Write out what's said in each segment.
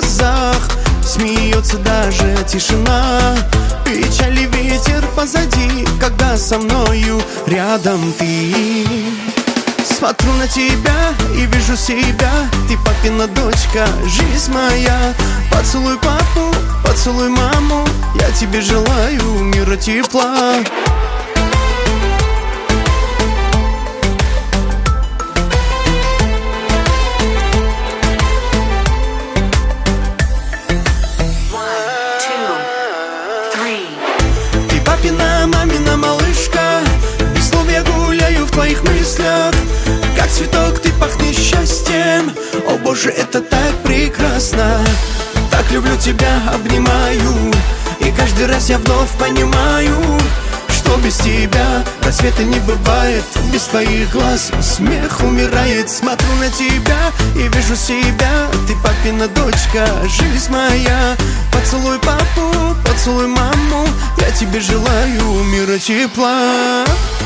глазах смеется даже тишина. Печали ветер позади, когда со мною рядом ты. Смотрю на тебя и вижу себя, ты папина дочка, жизнь моя. Поцелуй папу, поцелуй маму, я тебе желаю мира, тепла. Ты папина, мамина малышка, без слов я гуляю в твоих мыслях. Как цветок ты пахнешь счастьем, о боже, это так прекрасно. Так люблю тебя, обнимаю, и каждый раз я вновь понимаю, что без тебя рассвета не бывает. Без твоих глаз смех умирает. Смотрю на тебя и вижу себя, ты папина дочка, жизнь моя. Поцелуй папу, поцелуй маму, я тебе желаю мира, тепла.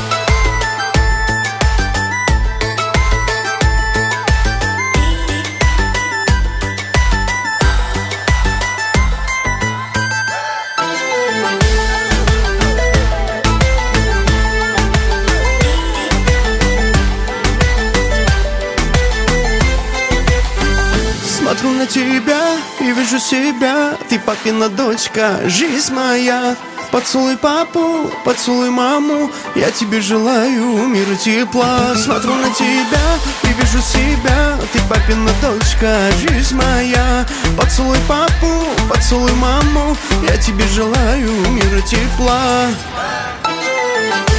Смотрю на тебя и вижу себя, ты папина дочка, жизнь моя. Поцелуй папу, поцелуй маму, я тебе желаю мира, тепла. Смотрю на тебя и вижу себя, ты папина дочка, жизнь моя. Поцелуй папу, поцелуй маму, я тебе желаю мира, тепла.